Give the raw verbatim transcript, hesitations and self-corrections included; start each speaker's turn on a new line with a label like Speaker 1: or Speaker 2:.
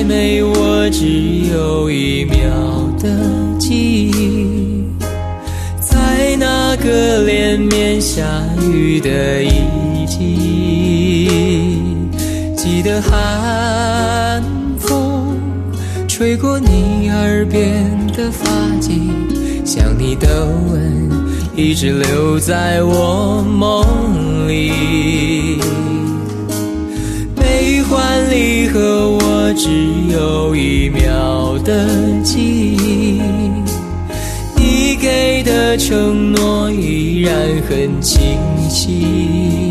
Speaker 1: 再美，我只有一秒的记忆，在那个连绵下雨的一季，记得寒风吹过你耳边的发髻，想你的吻一直留在我梦里。悲欢离合，我只有一秒的记忆，你给的承诺依然很清晰。